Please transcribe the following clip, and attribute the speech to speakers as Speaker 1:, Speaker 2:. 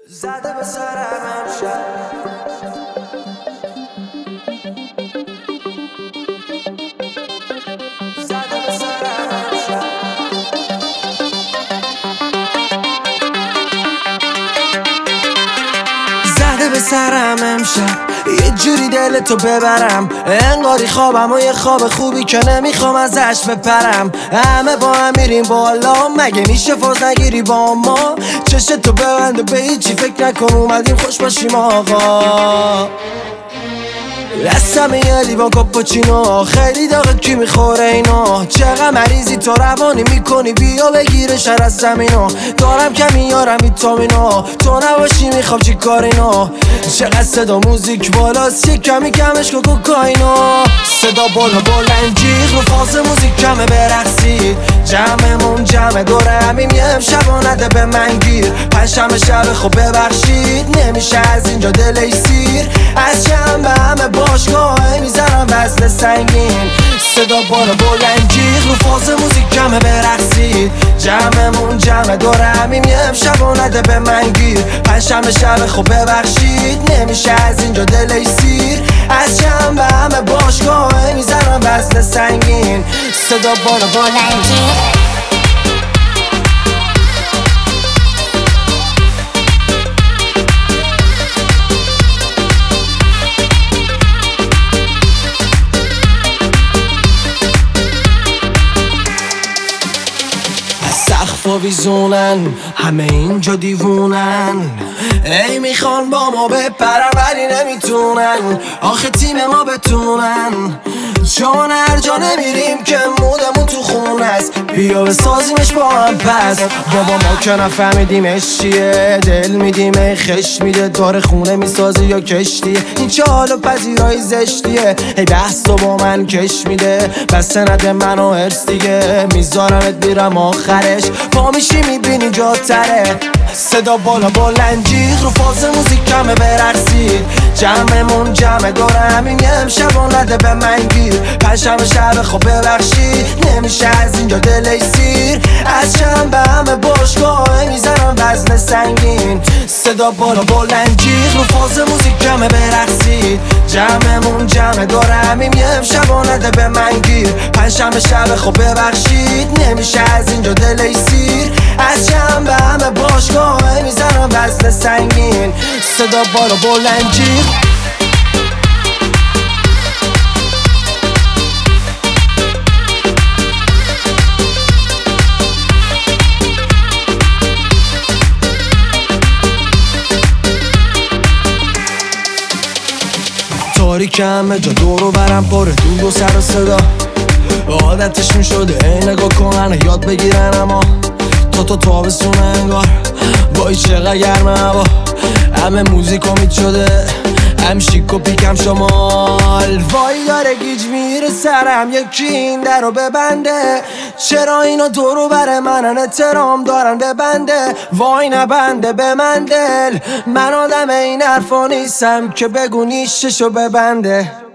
Speaker 1: زده به سرم امشب زده به سرم امشب زده به سرم امشب یه جوری دلتو ببرم انگاری خوابم و یه خواب خوبی که نمیخوام ازش بپرم. همه با هم میریم بالا، مگه میشه فاز نگیری با ما؟ چشتو ببند و به هیچی فکر نکن، اومدیم خوش باشیم آقا. دستم یه لیوان کاپوچینو، خیلی داغه کی میخوره اینو؟ چقدر مریضی تو روانی میکنی، بیا بگیره شر از زمینو. دارم کمی یارم ویتامینو، تو نباشی میخوام چی کار اینو؟ چقدر صدا موزیک بالاست، یه کمی کمش کن کوکائینو. صدا بالا بلند جیغ رو فاز موزیک کمه برقصید. جمعمون جمع دوره همیم یه امشب نده به من گیر. پنجشنبه شب خب ببخشید، نمیشه از اینجا دلی سیر. از شنبه همه باشگاه میزنم وزن سنگین. صدا بالا بلند جیغ رو فاز موزیک کمه برقصید. جمعمون جمع دوره همیم یه امشب نده به من گیر. پنجشنبه شب خب ببخشید، نمیشه از اینجا دلی سیر. از شنبه همه باشگاه میزنم وزن سنگین. صدا بالا بلند جیغ سقفا ویزونن، همه اینجا دیوونن. ای میخوان با ما بپرن ولی نمیتونن، آخه تیم ما بتونن. چون هر جا نمیریم که مودمون تو خون است، بیا بسازیمش با هم پس. بابا ما که نفهمیدیمش چیه، دل میدیم ای خش میده. داره خونه میسازی یا کشتیه، این چه حال و پذیرایی زشتیه. ای بحث تو با من کش میده، بس نده منو هرس دیگه. میذارمت میرم آخرش، پا میشی میبینی جاتره. صدا بالا بلند جیغ رو فاز موزیک کمه برقصید. جمعمون جمع دوره همین یه امشب نده به من گیر. پنجشنبه شب خب ببخشید، نمیشه از اینجا دلی سیر. از شنبه همه باشگاه میزنم وزن سنگین. صدا بالا بلند جیغ رو فاز موزیک کمه برقصید. جمعمون جمع دوره همین یه امشب نده به من گیر. پنجشنبه شب خب ببخشید، نمیشه از اینجا دلی سیر. از شنبه همه باشگاه میزنم وزن سنگین. صدا بالا بلند جیغ تاریک همه جا دورو برم پاره دود و سر و صدا. عادتش میشده ای نگاه کنن یاد بگیرن، اما تو تابستون انگار وای چقدر گرمه هوا. همه موزیک امید شده، هم شیک و پیکم شمال. وای داره گیج میره سرم، یکی این در رو ببنده. چرا اینا دورو بر منن احترام دارن ببنده؟ وای نبنده به من دل، من آدم این حرفا نیستم که بگو نیششو ببنده.